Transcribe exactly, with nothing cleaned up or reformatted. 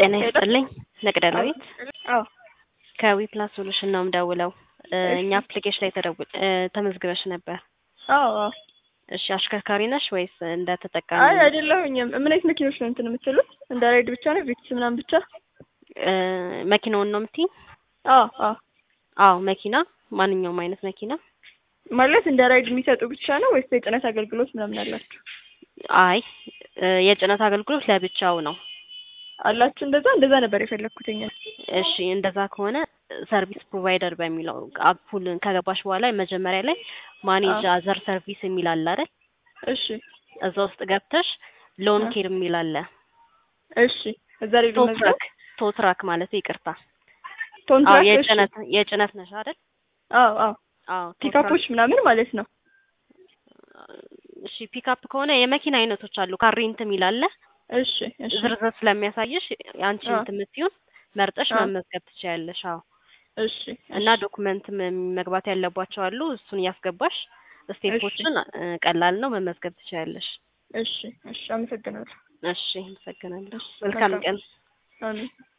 ጤና ይስጥልኝ መቅደላዊት አዎ ከዊፕላስ ሶሉሽን ነው የምደውለው እኛ አፕሊኬሽን ላይ ተደውል ተመዝግበሽ ነበር አዎ እሺ አሽከርካሪ ነሽ ወይስ እንደ ተጠቃሚ አይ አይደለሁኝም ምን አይነት መኪኖች ነው እንትን የምትሉት እንደ ራይድ ብቻ ነው ቪትስ ምናምን ብቻ መኪናውን ነው የምትይ አዎ አዎ አዎ መኪና ማንኛውም አይነት መኪና ማለት እንደ ራይድ የሚሰጡ ብቻ ነው ወይስ የጭነት አገልግሎት ምናምን አላችሁ አይ የጭነት አገልግሎት ለብቻው ነው አላችሁ እንደዛ እንደዛ ነበር የፈለኩትኝ እሺ እንደዛ ከሆነ ሰርቪስ ፕሮቫይደር በሚለው አፑል ከገባሽ በኋላ መጀመሪያ ላይ ማኔጅ አዘር ሰርቪስ የሚል አለ አይደል እሺ እዛ ውስጥ ገብተሽ ሎን ኬር የሚል አለ እሺ እዛ ላይ ልመዝገብ ቶትራክ ማለት ይቅርታ ቶንትራክ የጭነት የጭነት ነሽ አይደል አዎ አዎ አዎ ፒካፖች ምናምን ማለት ነው እሺ ፒካፕ ከሆነ የመኪና አይነቶች አሉ ካሬንት የሚል አለ እሺ እሺ ዝርዝር ስለሚያሳይሽ አንቺ እንትምትዩን መርጠሽ መመዝገብ ትችያለሽ አዎ እሺ እና ዶክመንት መግባት ያለባቸው አሉ እሱን ያስገባሽ ስቴፖችን ቀላል ነው መመዝገብ ትችያለሽ እሺ እሺ አመሰግናለሁ እሺ አመሰግናለሁ መልካም ቀን አሜን